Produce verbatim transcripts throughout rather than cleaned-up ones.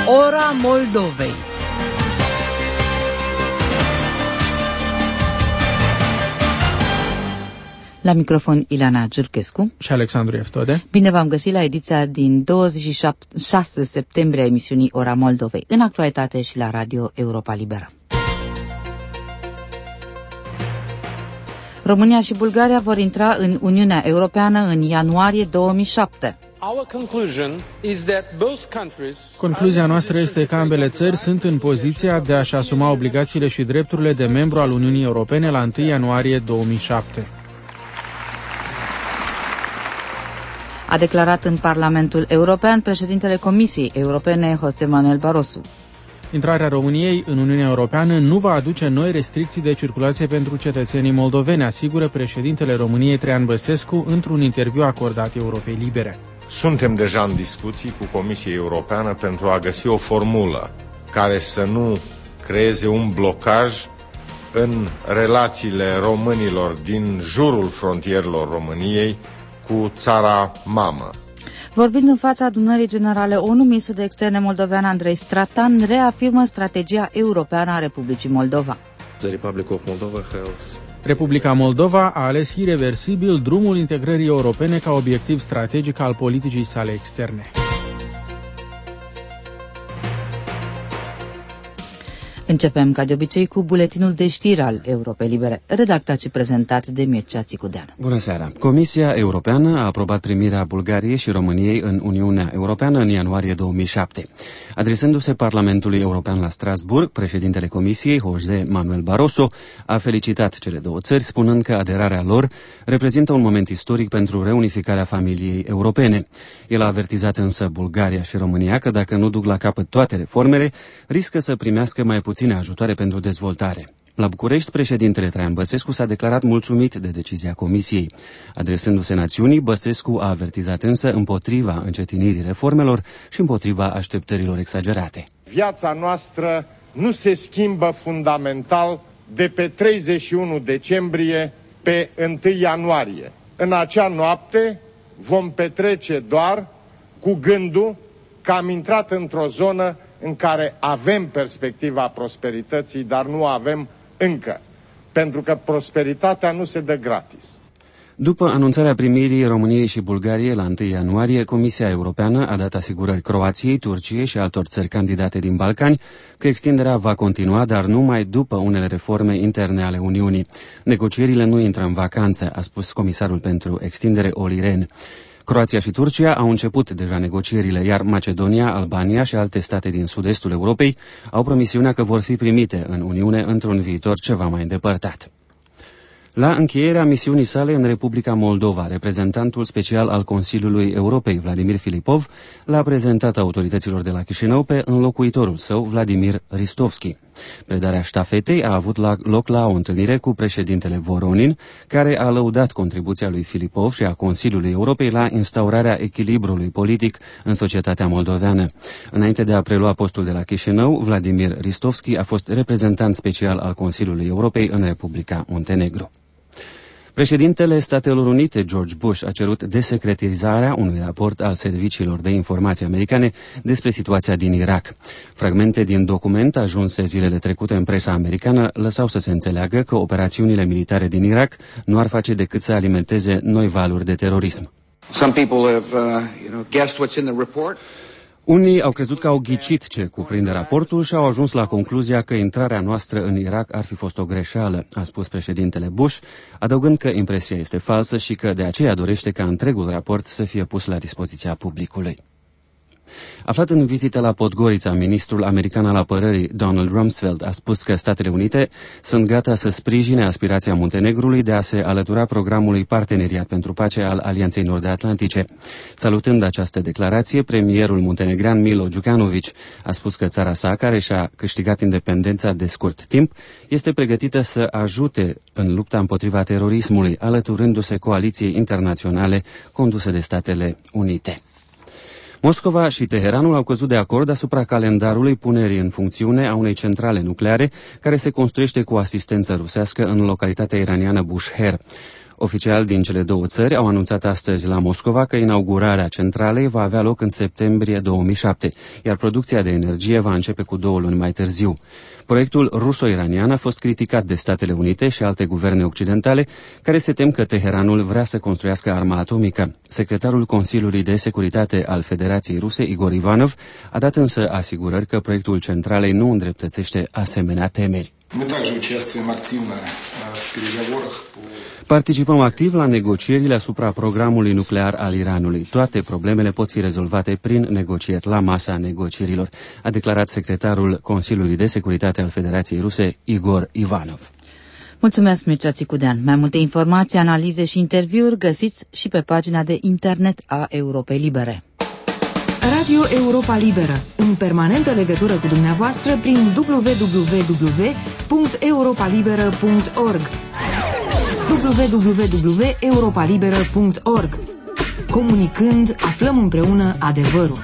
Ora Moldovei. La microfon Ileana Giurchescu și Alexandru Eftode. Bine v-am găsit la ediția din douăzeci și șase septembrie a emisiunii Ora Moldovei, în actualitate și la Radio Europa Liberă. România și Bulgaria vor intra în Uniunea Europeană în ianuarie două mii șapte. Concluzia noastră este că ambele țări sunt în poziția de a-și asuma obligațiile și drepturile de membru al Uniunii Europene la întâi ianuarie două mii șapte. A declarat în Parlamentul European președintele Comisiei Europene, José Manuel Barroso. Intrarea României în Uniunea Europeană nu va aduce noi restricții de circulație pentru cetățenii moldoveni, asigură președintele României, Traian Băsescu, într-un interviu acordat Europei Libere. Suntem deja în discuții cu Comisia Europeană pentru a găsi o formulă care să nu creeze un blocaj în relațiile românilor din jurul frontierelor României cu țara mamă. Vorbind în fața adunării generale ONU, ministrul de externe moldovean Andrei Stratan reafirmă strategia europeană a Republicii Moldova. Republica Moldova a ales ireversibil drumul integrării europene ca obiectiv strategic al politicii sale externe. Începem, ca de obicei, cu buletinul de știri al Europei Libere, redactat și prezentat de Mircea Țicudean. Bună seara! Comisia Europeană a aprobat primirea Bulgariei și României în Uniunea Europeană în ianuarie două mii șapte. Adresându-se Parlamentului European la Strasbourg, președintele Comisiei, José Manuel Barroso, a felicitat cele două țări, spunând că aderarea lor reprezintă un moment istoric pentru reunificarea familiei europene. El a avertizat însă Bulgaria și România că dacă nu duc la capăt toate reformele, riscă să primească mai puțin ajutoare pentru dezvoltare. La București, președintele Traian Băsescu s-a declarat mulțumit de decizia Comisiei. Adresându-se națiunii, Băsescu a avertizat însă împotriva încetinirii reformelor și împotriva așteptărilor exagerate. Viața noastră nu se schimbă fundamental de pe treizeci și unu decembrie pe întâi ianuarie. În acea noapte vom petrece doar cu gândul că am intrat într-o zonă în care avem perspectiva prosperității, dar nu avem încă, pentru că prosperitatea nu se dă gratis. După anunțarea primirii României și Bulgariei la întâi ianuarie, Comisia Europeană a dat asigurări Croației, Turciei și altor țări candidate din Balcani că extinderea va continua, dar numai după unele reforme interne ale Uniunii. Negocierile nu intră în vacanță, a spus comisarul pentru extindere Olli Rehn. Croația și Turcia au început deja negocierile, iar Macedonia, Albania și alte state din sud-estul Europei au promisiunea că vor fi primite în Uniune într-un viitor ceva mai îndepărtat. La încheierea misiunii sale în Republica Moldova, reprezentantul special al Consiliului Europei, Vladimir Filipov, l-a prezentat autorităților de la Chișinău pe înlocuitorul său, Vladimir Ristovski. Predarea ștafetei a avut loc la o întâlnire cu președintele Voronin, care a lăudat contribuția lui Filipov și a Consiliului Europei la instaurarea echilibrului politic în societatea moldoveană. Înainte de a prelua postul de la Chișinău, Vladimir Ristovski a fost reprezentant special al Consiliului Europei în Republica Muntenegru. Președintele Statelor Unite, George Bush, a cerut desecretizarea unui raport al serviciilor de informații americane despre situația din Irak. Fragmente din document ajunse zilele trecute în presa americană lăsau să se înțeleagă că operațiunile militare din Irak nu ar face decât să alimenteze noi valuri de terorism. Some people have, uh, you know, guessed what's in the report. Unii au crezut că au ghicit ce cuprinde raportul și au ajuns la concluzia că intrarea noastră în Irak ar fi fost o greșeală, a spus președintele Bush, adăugând că impresia este falsă și că de aceea dorește ca întregul raport să fie pus la dispoziția publicului. Aflat în vizită la Podgorița, ministrul american al apărării Donald Rumsfeld a spus că Statele Unite sunt gata să sprijine aspirația Muntenegrului de a se alătura programului Parteneriat pentru Pace al Alianței Nord-Atlantice. Salutând această declarație, premierul muntenegrean Milo Đukanović a spus că țara sa, care și-a câștigat independența de scurt timp, este pregătită să ajute în lupta împotriva terorismului, alăturându-se coaliției internaționale conduse de Statele Unite. Moscova și Teheranul au căzut de acord asupra calendarului punerii în funcțiune a unei centrale nucleare care se construiește cu asistență rusească în localitatea iraniană Bushehr. Oficiali din cele două țări au anunțat astăzi la Moscova că inaugurarea centralei va avea loc în septembrie două mii șapte, iar producția de energie va începe cu două luni mai târziu. Proiectul ruso-iranian a fost criticat de Statele Unite și alte guverne occidentale, care se tem că Teheranul vrea să construiască arma atomică. Secretarul Consiliului de Securitate al Federației Ruse, Igor Ivanov, a dat însă asigurări că proiectul centralei nu îndreptățește asemenea temeri. Participăm activ la negocierile asupra programului nuclear al Iranului. Toate problemele pot fi rezolvate prin negocieri la masa negocierilor, a declarat secretarul Consiliului de Securitate al Federației Ruse, Igor Ivanov. Mulțumesc, Mircea Țicudean. Mai multe informații, analize și interviuri găsiți și pe pagina de internet a Europei Libere. Radio Europa Liberă, în permanentă legătură cu dumneavoastră prin w w w punct europa liberă punct org w w w punct europa liberă punct org. Comunicând, aflăm împreună adevărul.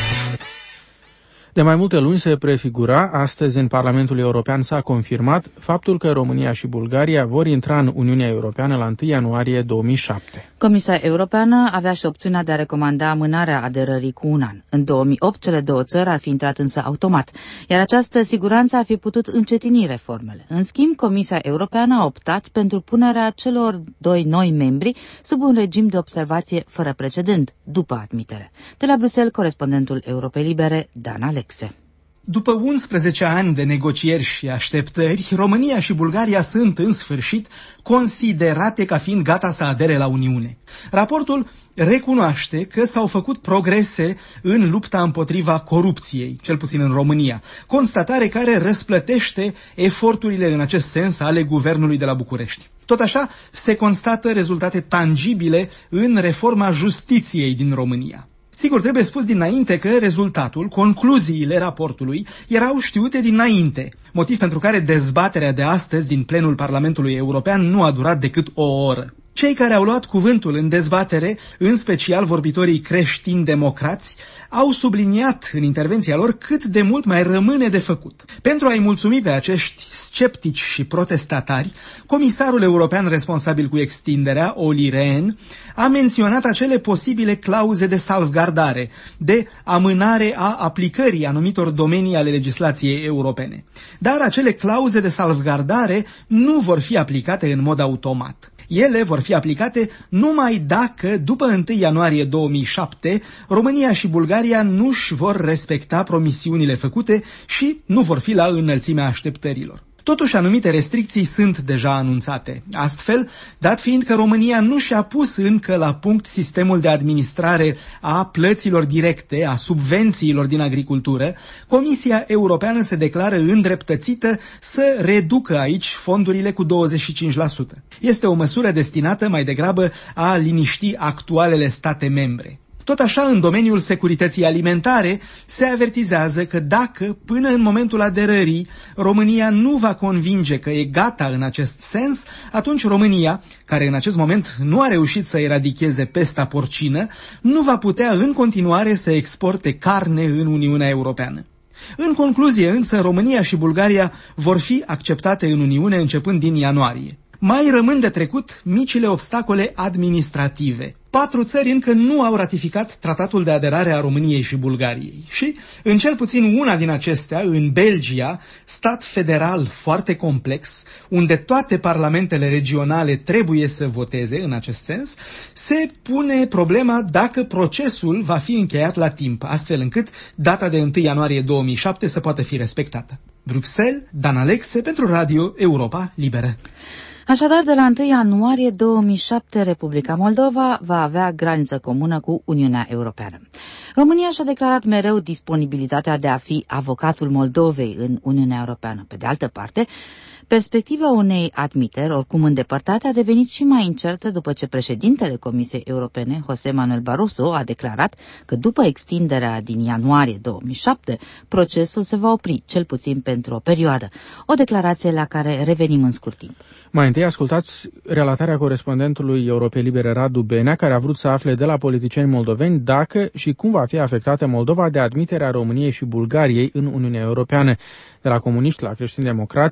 De mai multe luni se prefigura, astăzi în Parlamentul European s-a confirmat faptul că România și Bulgaria vor intra în Uniunea Europeană la întâi ianuarie două mii șapte. Comisia Europeană avea și opțiunea de a recomanda amânarea aderării cu un an. În două mii opt, cele două țări ar fi intrat însă automat, iar această siguranță ar fi putut încetini reformele. În schimb, Comisia Europeană a optat pentru punerea celor doi noi membri sub un regim de observație fără precedent, după admitere. De la Bruxelles, corespondentul Europei Libere, Dan Alexe. După unsprezece ani de negocieri și așteptări, România și Bulgaria sunt, în sfârșit, considerate ca fiind gata să adere la Uniune. Raportul recunoaște că s-au făcut progrese în lupta împotriva corupției, cel puțin în România, constatare care răsplătește eforturile în acest sens ale guvernului de la București. Tot așa, se constată rezultate tangibile în reforma justiției din România. Sigur, trebuie spus dinainte că rezultatul, concluziile raportului, erau știute dinainte, motiv pentru care dezbaterea de astăzi din plenul Parlamentului European nu a durat decât o oră. Cei care au luat cuvântul în dezbatere, în special vorbitorii creștini-democrați, au subliniat în intervenția lor cât de mult mai rămâne de făcut. Pentru a-i mulțumi pe acești sceptici și protestatari, comisarul european responsabil cu extinderea, Olli Rehn, a menționat acele posibile clauze de salvgardare, de amânare a aplicării anumitor domenii ale legislației europene. Dar acele clauze de salvgardare nu vor fi aplicate în mod automat. Ele vor fi aplicate numai dacă, după întâi ianuarie două mii șapte, România și Bulgaria nu își vor respecta promisiunile făcute și nu vor fi la înălțimea așteptărilor. Totuși, anumite restricții sunt deja anunțate. Astfel, dat fiind că România nu și-a pus încă la punct sistemul de administrare a plăților directe, a subvențiilor din agricultură, Comisia Europeană se declară îndreptățită să reducă aici fondurile cu douăzeci și cinci la sută. Este o măsură destinată mai degrabă a liniști actualele state membre. Tot așa, în domeniul securității alimentare, se avertizează că dacă, până în momentul aderării, România nu va convinge că e gata în acest sens, atunci România, care în acest moment nu a reușit să eradicheze pesta porcină, nu va putea în continuare să exporte carne în Uniunea Europeană. În concluzie, însă, România și Bulgaria vor fi acceptate în Uniune începând din ianuarie. Mai rămân de trecut micile obstacole administrative. Patru țări încă nu au ratificat tratatul de aderare a României și Bulgariei și, în cel puțin una din acestea, în Belgia, stat federal foarte complex, unde toate parlamentele regionale trebuie să voteze în acest sens, se pune problema dacă procesul va fi încheiat la timp, astfel încât data de întâi ianuarie două mii șapte să poată fi respectată. Bruxelles, Dan Alexe pentru Radio Europa Liberă. Așadar, de la întâi ianuarie două mii șapte, Republica Moldova va avea graniță comună cu Uniunea Europeană. România și-a declarat mereu disponibilitatea de a fi avocatul Moldovei în Uniunea Europeană. Pe de altă parte, perspectiva unei admiteri, oricum îndepărtate, a devenit și mai incertă după ce președintele Comisiei Europene, José Manuel Barroso, a declarat că după extinderea din ianuarie două mii șapte, procesul se va opri, cel puțin pentru o perioadă. O declarație la care revenim în scurt timp. Mai întâi ascultați relatarea corespondentului Europei Libere Radu Benea, care a vrut să afle de la politicieni moldoveni dacă și cum va fi afectată Moldova de admiterea României și Bulgariei în Uniunea Europeană. De la comuniști la creștini-democrați,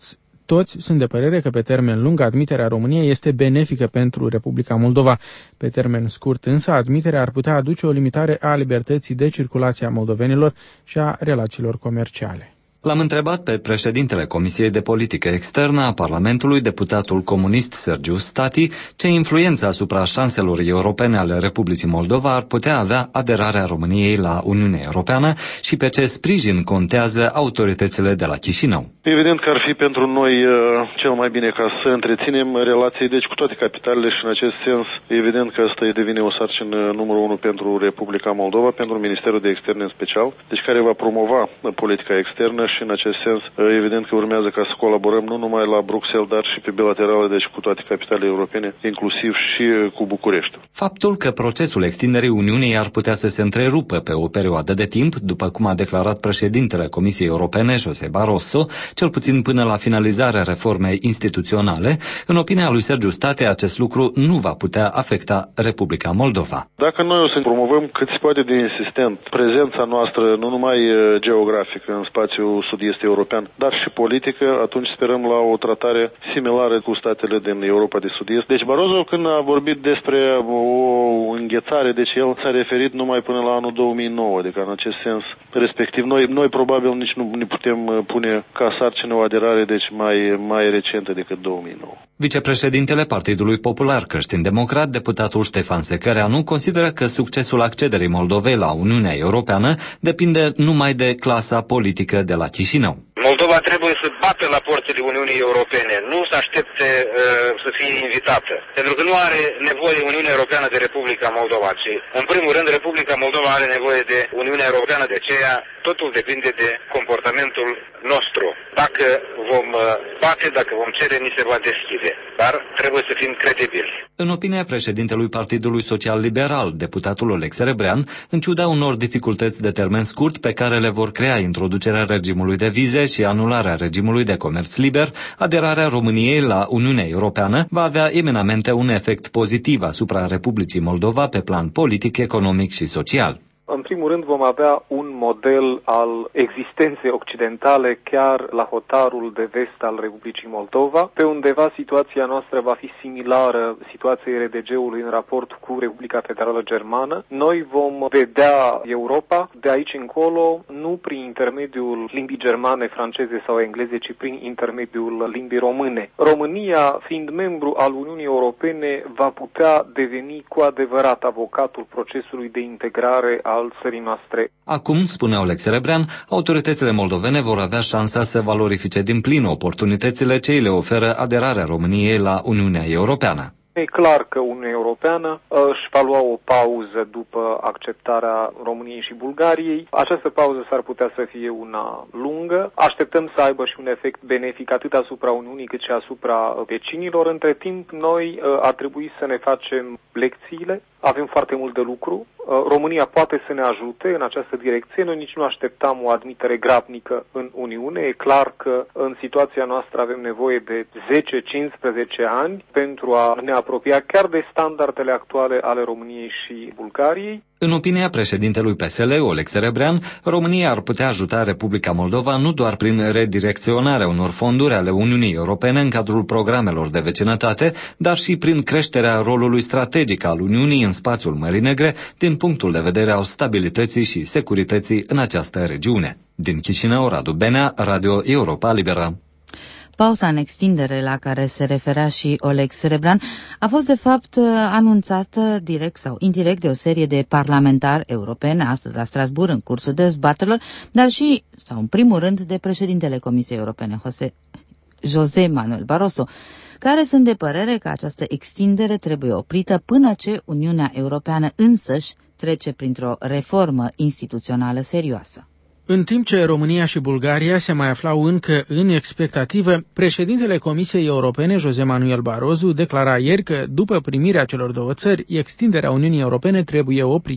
Toți sunt de părere că pe termen lung admiterea României este benefică pentru Republica Moldova. Pe termen scurt însă, admiterea ar putea aduce o limitare a libertății de circulație a moldovenilor și a relațiilor comerciale. L-am întrebat pe președintele Comisiei de Politică Externă a Parlamentului, deputatul comunist Sergiu Stati, ce influență asupra șanselor europene ale Republicii Moldova ar putea avea aderarea României la Uniunea Europeană și pe ce sprijin contează autoritățile de la Chișinău. Evident că ar fi pentru noi cel mai bine ca să întreținem relații deci cu toate capitalele și în acest sens evident că asta devine o sarcină numărul unu pentru Republica Moldova, pentru Ministerul de Externe în special, deci care va promova politica externă și în acest sens, evident că urmează ca să colaborăm nu numai la Bruxelles, dar și pe bilaterale, deci cu toate capitalele europene, inclusiv și cu București. Faptul că procesul extinderii Uniunii ar putea să se întrerupă pe o perioadă de timp, după cum a declarat președintele Comisiei Europene, José Barroso, cel puțin până la finalizarea reformei instituționale, în opinia lui Sergiu State, acest lucru nu va putea afecta Republica Moldova. Dacă noi o să promovăm cât se poate de insistent prezența noastră, nu numai geografică în spațiul sud-est european, dar și politică, atunci sperăm la o tratare similară cu statele din Europa de sud-est. Deci Barroso, când a vorbit despre o înghețare, deci el s-a referit numai până la anul două mii nouă, adică în acest sens, respectiv, noi, noi probabil nici nu ne putem pune ca sarcină o aderare, deci mai, mai recentă decât două mii nouă. Vicepreședintele Partidului Popular Creștin-Democrat, deputatul Ștefan Secăreanu, consideră că succesul accederii Moldovei la Uniunea Europeană depinde numai de clasa politică de la Chișinău. Moldova trebuie să bată la porțile Uniunii Europene, nu să aștepte uh, să fie invitată. Pentru că nu are nevoie Uniunea Europeană de Republica Moldova, ci în primul rând Republica Moldova are nevoie de Uniunea Europeană, de aceea totul depinde de comportamentul nostru. Dacă vom uh, bate, dacă vom cere, ni se va deschide. Dar trebuie să fim credibili. În opinia președintelui Partidului Social Liberal, deputatul Olex Serebrean, în ciuda unor dificultăți de termen scurt pe care le vor crea introducerea regimului de vize și anularea regimului de comerț liber, aderarea României la Uniunea Europeană va avea eminamente un efect pozitiv asupra Republicii Moldova pe plan politic, economic și social. În primul rând vom avea un model al existenței occidentale chiar la hotarul de vest al Republicii Moldova. Pe undeva situația noastră va fi similară situației R D G-ului în raport cu Republica Federală Germană. Noi vom vedea Europa de aici încolo nu prin intermediul limbii germane, franceze sau engleze, ci prin intermediul limbii române. România, fiind membru al Uniunii Europene, va putea deveni cu adevărat avocatul procesului de integrare a al țării noastre. Acum, spune Olex Serebrean, autoritățile moldovene vor avea șansa să valorifice din plin oportunitățile ce îi le oferă aderarea României la Uniunea Europeană. E clar că Uniunea Europeană își va lua o pauză după acceptarea României și Bulgariei. Această pauză s-ar putea să fie una lungă. Așteptăm să aibă și un efect benefic atât asupra Uniunii cât și asupra vecinilor. Între timp, noi ar trebui să ne facem lecțiile. Avem foarte mult de lucru. România poate să ne ajute în această direcție. Noi nici nu așteptam o admitere grabnică în Uniune. E clar că în situația noastră avem nevoie de zece cincisprezece ani pentru a ne apropia chiar de standardele actuale ale României și Bulgariei. În opinia președintelui P S L, Olex Serebrean, România ar putea ajuta Republica Moldova nu doar prin redirecționarea unor fonduri ale Uniunii Europene în cadrul programelor de vecinătate, dar și prin creșterea rolului strategic al Uniunii în spațiul Mării Negre, din punctul de vedere al stabilității și securității în această regiune. Din Chișinău, Radu Benea, Radio Europa Liberă. Pauza în extindere la care se referea și Olex Serebrean a fost de fapt anunțată direct sau indirect de o serie de parlamentari europeni astăzi la Strasbourg în cursul dezbaterilor, dar și, sau în primul rând, de președintele Comisiei Europene, José, José Manuel Barroso, care sunt de părere că această extindere trebuie oprită până ce Uniunea Europeană însăși trece printr-o reformă instituțională serioasă. În timp ce România și Bulgaria se mai aflau încă în expectativă, președintele Comisiei Europene, José Manuel Barroso, declara ieri că, după primirea celor două țări, extinderea Uniunii Europene trebuie oprită.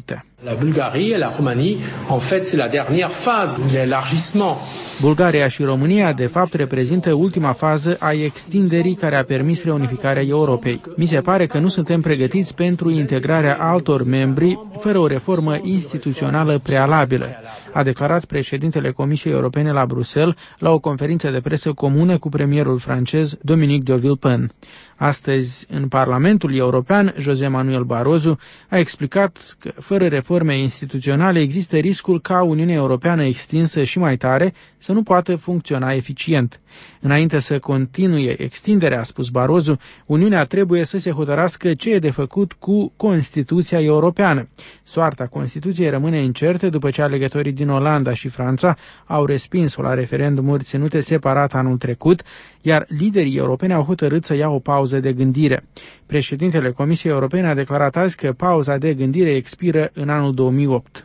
La Bulgarie et la Roumanie, en fait, c'est la dernière phase de l'élargissement. Bulgaria și România, de fapt, reprezintă ultima fază a extinderii care a permis reunificarea Europei. Mi se pare că nu suntem pregătiți pentru integrarea altor membri fără o reformă instituțională prealabilă, a declarat președintele Comisiei Europene la Bruxelles la o conferință de presă comună cu premierul francez Dominique de Villepin. Astăzi, în Parlamentul European, José Manuel Barroso a explicat că, fără reforme instituționale, există riscul ca Uniunea Europeană extinsă și mai tare să nu poată funcționa eficient. Înainte să continue extinderea, a spus Barroso, Uniunea trebuie să se hotărască ce e de făcut cu Constituția Europeană. Soarta Constituției rămâne incertă după ce alegătorii din Olanda și Franța au respins-o la referendumuri ținute separat anul trecut, iar liderii europeni au hotărât să ia o pauză de gândire. Președintele Comisiei Europene a declarat azi că pauza de gândire expiră în anul două mii opt.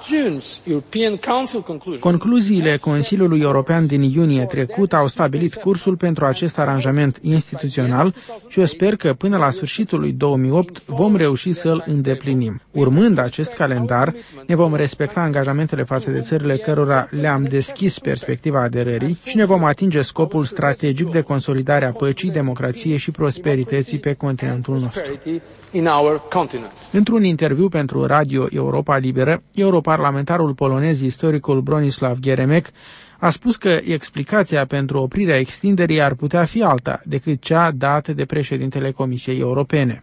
Concluziile Consiliului European din iunie trecut au stabilit cursul pentru acest aranjament instituțional și eu sper că până la sfârșitul lui două mii opt vom reuși să-l îndeplinim. Urmând acest calendar, ne vom respecta angajamentele față de țările cărora le-am deschis perspectiva aderării și ne vom atinge scopul strategic de consolidare a păcii, democrației și prosperității pe continentul nostru. Într-un interviu pentru Radio Europa Liberă, europarlamentarul polonez istoricul Bronisław Geremek a spus că explicația pentru oprirea extinderii ar putea fi alta decât cea dată de președintele Comisiei Europene.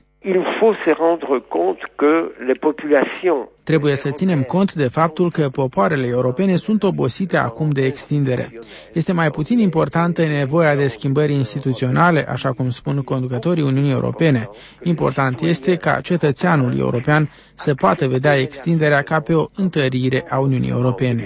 Trebuie să ținem cont de faptul că popoarele europene sunt obosite acum de extindere. Este mai puțin importantă nevoia de schimbări instituționale, așa cum spun conducătorii Uniunii Europene. Important este ca cetățeanul european să poată vedea extinderea ca pe o întărire a Uniunii Europene.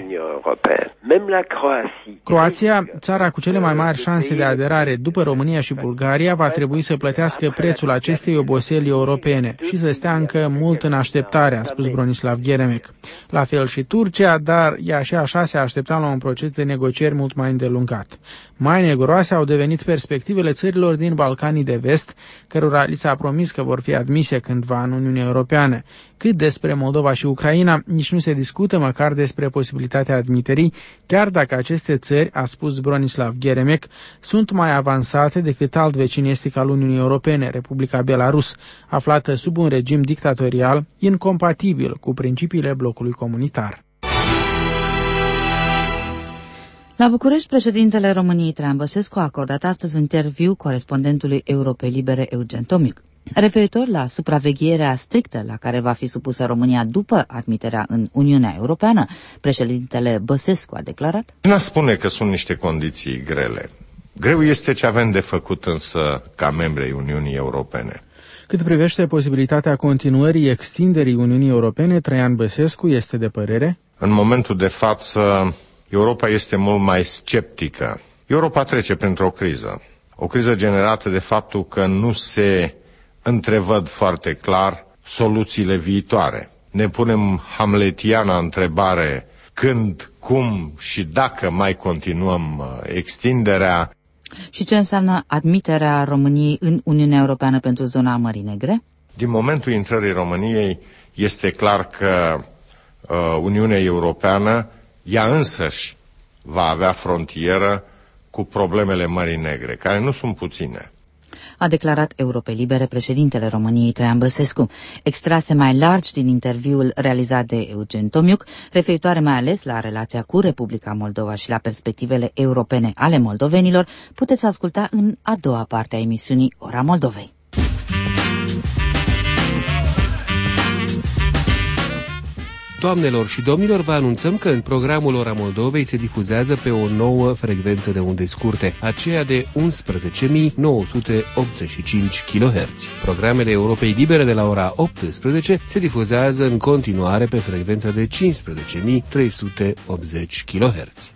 Croația, țara cu cele mai mari șanse de aderare după România și Bulgaria, va trebui să plătească prețul acestei oboseli europene și să stea încă mult în așteptare, a spus Bronisław Geremek. La fel și Turcia, dar ea și așa se aștepta la un proces de negocieri mult mai îndelungat. Mai neguroase au devenit perspectivele țărilor din Balcanii de Vest, cărora li s-a promis că vor fi admise cândva în Uniunea Europeană. Cât despre Moldova și Ucraina, nici nu se discută măcar despre posibilitatea admiterii, chiar dacă aceste țări, a spus Bronisław Geremek, sunt mai avansate decât alt vecin estic al Uniunii Europene, Republica Belarus, aflată sub un regim dictatorial incompatibil cu principiile blocului comunitar. La București, președintele României Traian Băsescu a acordat astăzi un interviu corespondentului Europei Libere Eugen Tomic. Referitor la supravegherea strictă la care va fi supusă România după admiterea în Uniunea Europeană, președintele Băsescu a declarat: N-a spune că sunt niște condiții grele. Greu este ce avem de făcut însă ca membri ai Uniunii Europene. Cât privește posibilitatea continuării extinderii Uniunii Europene, Traian Băsescu este de părere: În momentul de față, Europa este mult mai sceptică. Europa trece printr-o criză. O criză generată de faptul că nu se întrevăd foarte clar soluțiile viitoare. Ne punem hamletiana întrebare când, cum și dacă mai continuăm extinderea. Și ce înseamnă admiterea României în Uniunea Europeană pentru zona Mării Negre? Din momentul intrării României este clar că uh, Uniunea Europeană ea însăși va avea frontieră cu problemele Mării Negre, care nu sunt puține. A declarat Europei Libere președintele României Traian Băsescu. Extrase mai largi din interviul realizat de Eugen Tomiuc, referitoare mai ales la relația cu Republica Moldova și la perspectivele europene ale moldovenilor, puteți asculta în a doua parte a emisiunii Ora Moldovei. Doamnelor și domnilor, vă anunțăm că în programul Ora Moldovei se difuzează pe o nouă frecvență de unde scurte, aceea de unsprezece mii nouă sute optzeci și cinci kilohertz. Programele Europei Libere de la ora optsprezece se difuzează în continuare pe frecvența de cincisprezece mii trei sute optzeci kilohertz.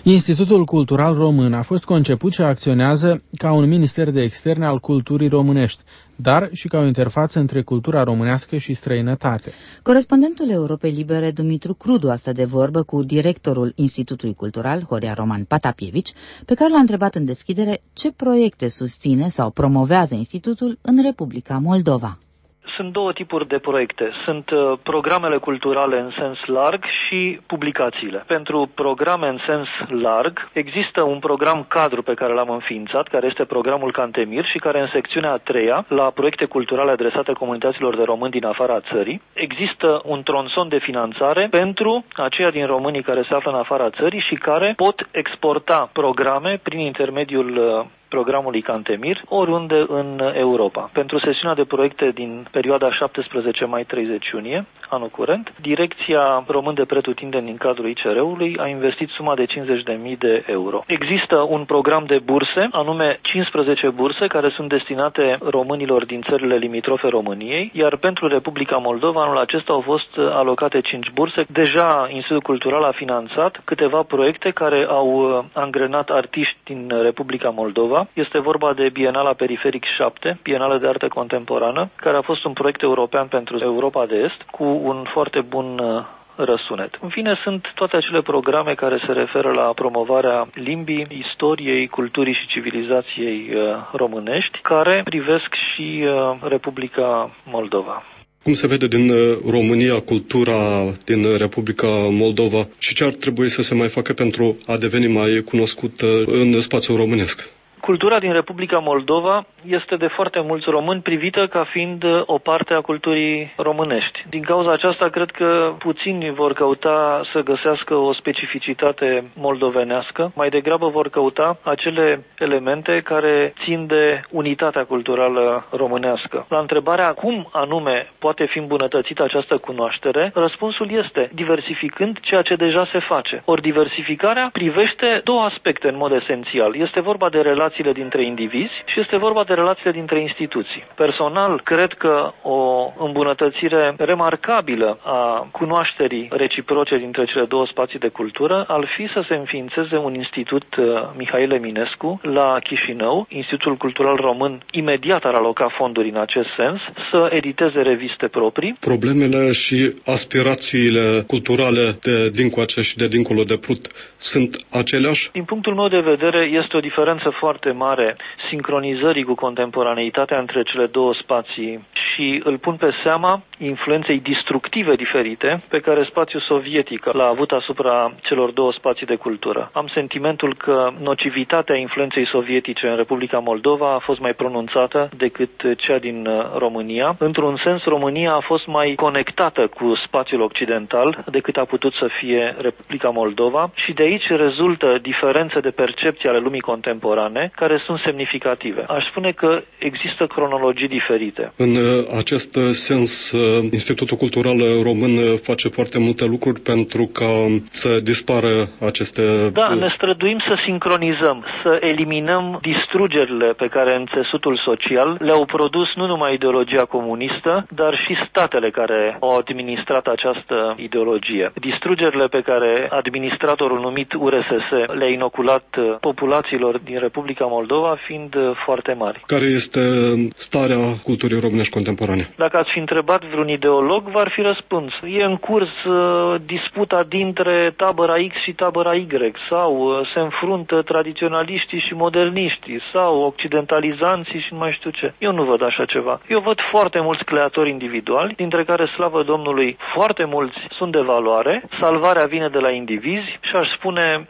Institutul Cultural Român a fost conceput și acționează ca un minister de externe al culturii românești, dar și ca o interfață între cultura românească și străinătate. Corespondentul Europei Libere, Dumitru Crudu, a stat de vorbă cu directorul Institutului Cultural, Horia Roman Patapievici, pe care l-a întrebat în deschidere ce proiecte susține sau promovează Institutul în Republica Moldova. Sunt două tipuri de proiecte. Sunt uh, programele culturale în sens larg și publicațiile. Pentru programe în sens larg există un program cadru pe care l-am înființat, care este programul Cantemir și care în secțiunea a treia, la proiecte culturale adresate comunităților de români din afara țării, există un tronson de finanțare pentru aceia din românii care se află în afara țării și care pot exporta programe prin intermediul uh, programului Cantemir, oriunde în Europa. Pentru sesiunea de proiecte din perioada șaptesprezece mai treizeci iunie, anul curent, Direcția Român de Pretutindeni în cadrul I C R-ului a investit suma de cincizeci de mii de euro. Există un program de burse, anume cincisprezece burse, care sunt destinate românilor din țările limitrofe României, iar pentru Republica Moldova anul acesta au fost alocate cinci burse. Deja Institutul Cultural a finanțat câteva proiecte care au angrenat artiști din Republica Moldova. Este vorba de Bienala Periferic șapte, Bienală de Artă Contemporană, care a fost un proiect european pentru Europa de Est, cu un foarte bun răsunet. În fine, sunt toate acele programe care se referă la promovarea limbii, istoriei, culturii și civilizației românești, care privesc și Republica Moldova. Cum se vede din România cultura din Republica Moldova și ce ar trebui să se mai facă pentru a deveni mai cunoscută în spațiul românesc? Cultura din Republica Moldova este de foarte mulți români privită ca fiind o parte a culturii românești. Din cauza aceasta, cred că puțini vor căuta să găsească o specificitate moldovenească, mai degrabă vor căuta acele elemente care țin de unitatea culturală românească. La întrebarea cum anume poate fi îmbunătățită această cunoaștere, răspunsul este diversificând ceea ce deja se face. Ori diversificarea privește două aspecte în mod esențial. Este vorba de relații dintre indivizi și este vorba de relațiile dintre instituții. Personal, cred că o îmbunătățire remarcabilă a cunoașterii reciproce dintre cele două spații de cultură ar fi să se înființeze un institut Mihail Eminescu la Chișinău. Institutul Cultural Român imediat ar aloca fonduri în acest sens, să editeze reviste proprii. Problemele și aspirațiile culturale de dincoace și de dincolo de Prut sunt aceleași? Din punctul meu de vedere, este o diferență foarte mare sincronizării cu contemporaneitatea între cele două spații și îl pun pe seama influenței destructive diferite pe care spațiul sovietic l-a avut asupra celor două spații de cultură. Am sentimentul că nocivitatea influenței sovietice în Republica Moldova a fost mai pronunțată decât cea din România. Într-un sens, România a fost mai conectată cu spațiul occidental decât a putut să fie Republica Moldova și de aici rezultă diferențe de percepție ale lumii contemporane care sunt semnificative. Aș spune că există cronologii diferite. În acest sens, Institutul Cultural Român face foarte multe lucruri pentru ca să dispară aceste... Da, ne străduim să sincronizăm, să eliminăm distrugerile pe care în țesutul social le-au produs nu numai ideologia comunistă, dar și statele care au administrat această ideologie. Distrugerile pe care administratorul numit U R S S le-a inoculat populațiilor din Republica Moldova fiind foarte mari. Care este starea culturii românești contemporane? Dacă ați fi întrebat vreun ideolog, v-ar fi răspuns. E în curs uh, disputa dintre tabăra X și tabăra Y, sau uh, se înfruntă tradiționaliștii și moderniștii, sau occidentalizanții și nu mai știu ce. Eu nu văd așa ceva. Eu văd foarte mulți creatori individuali, dintre care, slavă Domnului, foarte mulți sunt de valoare. Salvarea vine de la indivizi și aș spune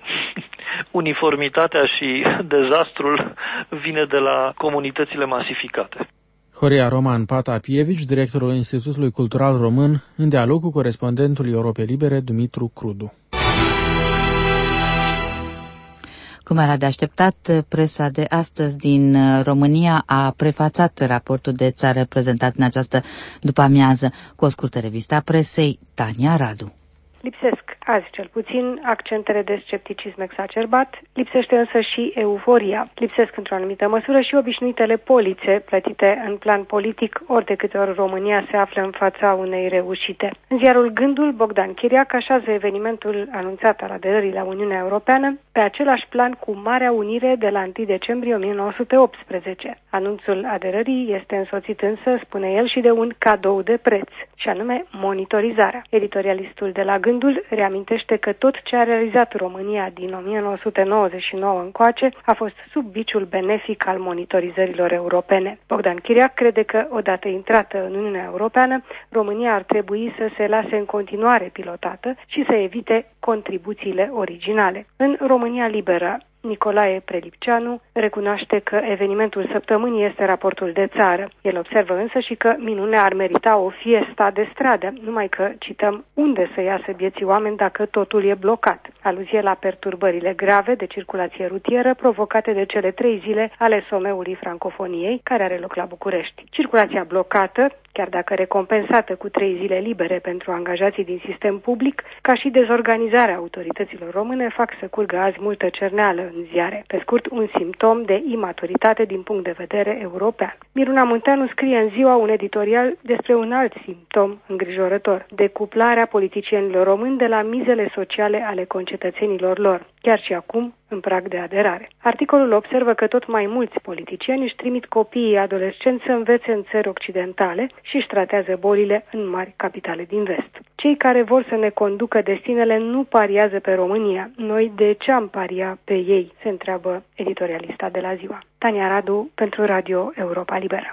uniformitatea și dezastrul vine de la comunitățile masificate. Horia Roman Patapievici, directorul Institutului Cultural Român, în dialog cu corespondentul Europei Libere, Dumitru Crudu. Cum era de așteptat, presa de astăzi din România a prefațat raportul de țară prezentat în această după-amiază cu o scurtă revistă a presei, Tania Radu. Lipsesc azi cel puțin, accentele de scepticism exacerbat, lipsește însă și euforia. Lipsesc într-o anumită măsură și obișnuitele polițe plătite în plan politic ori de câte ori România se află în fața unei reușite. În ziarul Gândul, Bogdan Chiriac așează evenimentul anunțat al aderării la Uniunea Europeană pe același plan cu Marea Unire de la întâi decembrie o mie nouă sute optsprezece. Anunțul aderării este însoțit însă, spune el, și de un cadou de preț, și anume monitorizarea. Editorialistul de la Gândul reamintește că tot ce a realizat România din o mie nouă sute nouăzeci și nouă încoace a fost sub biciul benefic al monitorizărilor europene. Bogdan Chiriac crede că, odată intrată în Uniunea Europeană, România ar trebui să se lase în continuare pilotată și să evite contribuțiile originale. În România Liberă, Nicolae Prelipceanu recunoaște că evenimentul săptămânii este raportul de țară. El observă însă și că minunea ar merita o fiesta de stradă, numai că, cităm, unde să iasă vieții oameni dacă totul e blocat. Aluzie la perturbările grave de circulație rutieră provocate de cele trei zile ale someului francofoniei, care are loc la București. Circulația blocată, chiar dacă recompensată cu trei zile libere pentru angajații din sistem public, ca și dezorganizarea autorităților române, fac să curgă azi multă cerneală în ziare. Pe scurt, un simptom de imaturitate din punct de vedere european. Miruna Munteanu scrie în Ziua un editorial despre un alt simptom îngrijorător: decuplarea politicienilor români de la mizele sociale ale concetățenilor lor, chiar și acum în prag de aderare. Articolul observă că tot mai mulți politicieni își trimit copiii adolescenți să învețe în țări occidentale și își tratează bolile în mari capitale din vest. Cei care vor să ne conducă destinele nu pariază pe România. Noi de ce am paria pe ei? Se întreabă editorialista de la Ziua. Tania Radu pentru Radio Europa Liberă.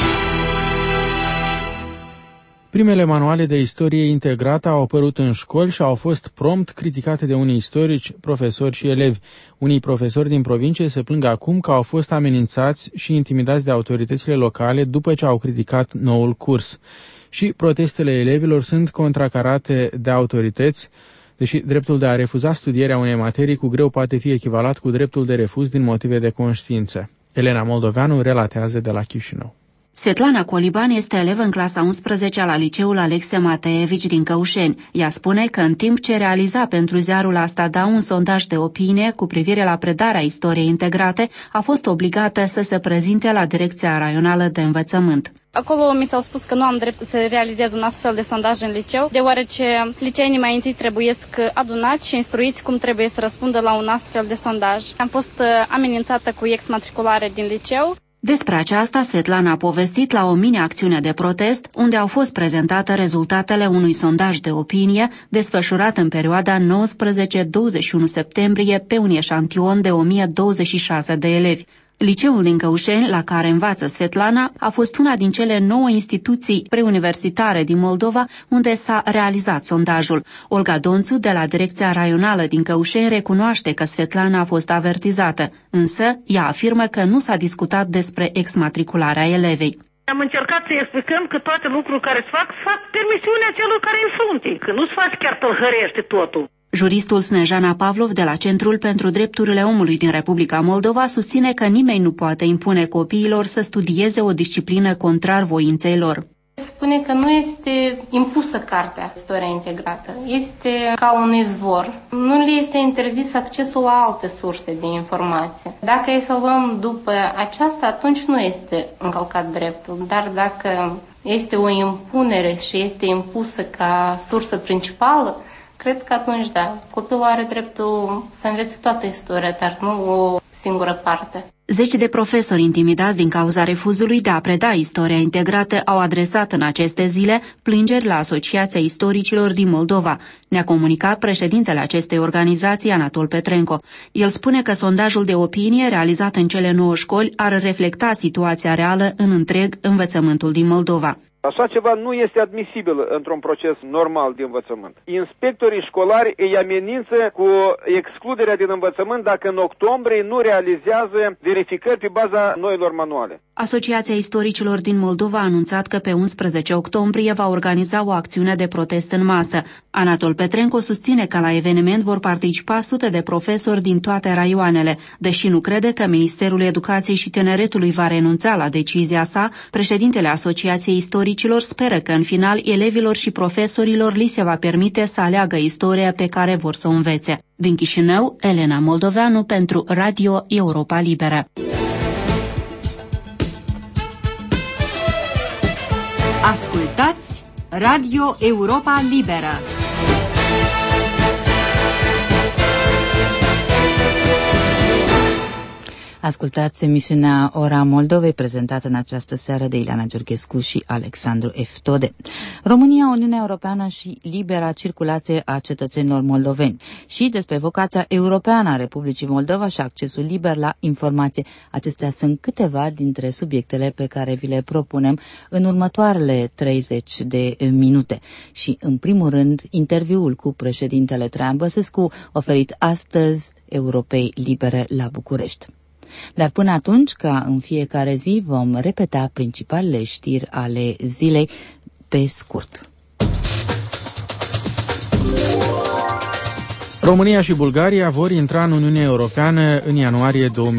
Primele manuale de istorie integrată au apărut în școli și au fost prompt criticate de unii istorici, profesori și elevi. Unii profesori din provincie se plâng acum că au fost amenințați și intimidați de autoritățile locale după ce au criticat noul curs. Și protestele elevilor sunt contracarate de autorități, deși dreptul de a refuza studierea unei materii cu greu poate fi echivalat cu dreptul de refuz din motive de conștiință. Elena Moldoveanu relatează de la Chișinău. Svetlana Coliban este elevă în clasa a unsprezecea la liceul Alexe Mateevici din Căușeni. Ea spune că în timp ce realiza pentru ziarul Astadau un sondaj de opinie cu privire la predarea istoriei integrate, a fost obligată să se prezinte la Direcția Raională de Învățământ. Acolo mi s-au spus că nu am drept să realizez un astfel de sondaj în liceu, deoarece liceenii mai întâi trebuiesc adunați și instruiți cum trebuie să răspundă la un astfel de sondaj. Am fost amenințată cu exmatriculare din liceu. Despre aceasta, Svetlana a povestit la o mini-acțiune de protest, unde au fost prezentate rezultatele unui sondaj de opinie desfășurat în perioada nouăsprezece douăzeci și unu septembrie pe un eșantion de o mie douăzeci și șase de elevi. Liceul din Căușeni, la care învață Svetlana, a fost una din cele nouă instituții preuniversitare din Moldova unde s-a realizat sondajul. Olga Donțu, de la Direcția Raională din Căușeni, recunoaște că Svetlana a fost avertizată, însă ea afirmă că nu s-a discutat despre exmatricularea elevei. Am încercat să explicăm că toate lucrurile care se fac, fac permisiunea celor care îi frunte, că nu se face chiar tălhărește totul. Juristul Snejana Pavlov de la Centrul pentru Drepturile Omului din Republica Moldova susține că nimeni nu poate impune copiilor să studieze o disciplină contrar voinței lor. Spune că nu este impusă cartea Istoria Integrată, este ca un izvor. Nu le este interzis accesul la alte surse de informație. Dacă e să luăm după aceasta, atunci nu este încălcat dreptul, dar dacă este o impunere și este impusă ca sursă principală, cred că atunci, da, copilul are dreptul să învețe toată istoria, dar nu o singură parte. Zeci de profesori intimidați din cauza refuzului de a preda istoria integrată au adresat în aceste zile plângeri la Asociația Istoricilor din Moldova. Ne-a comunicat președintele acestei organizații, Anatol Petrenco. El spune că sondajul de opinie realizat în cele nouă școli ar reflecta situația reală în întreg învățământul din Moldova. Așa ceva nu este admisibil într-un proces normal de învățământ. Inspectorii școlari îi amenință cu excluderea din învățământ dacă în octombrie nu realizează verificări pe baza noilor manuale. Asociația Istoricilor din Moldova a anunțat că pe unsprezece octombrie va organiza o acțiune de protest în masă. Anatol Petrenco susține că la eveniment vor participa sute de profesori din toate raioanele. Deși nu crede că Ministerul Educației și Tineretului va renunța la decizia sa, președintele Asociației Istoricilor speră că în final elevilor și profesorilor li se va permite să aleagă istoria pe care vor să o învețe. Din Chișinău, Elena Moldoveanu pentru Radio Europa Liberă. Ascultați Radio Europa Liberă. Ascultați emisiunea Ora Moldovei, prezentată în această seară de Ileana Georghescu și Alexandru Eftode. România, Uniunea Europeană și libera circulație a cetățenilor moldoveni și despre vocația europeană a Republicii Moldova și accesul liber la informație. Acestea sunt câteva dintre subiectele pe care vi le propunem în următoarele treizeci de minute. Și, în primul rând, interviul cu președintele Traian Băsescu, oferit astăzi Europei Libere la București. Dar până atunci, ca în fiecare zi, vom repeta principalele știri ale zilei pe scurt. România și Bulgaria vor intra în Uniunea Europeană în ianuarie două mii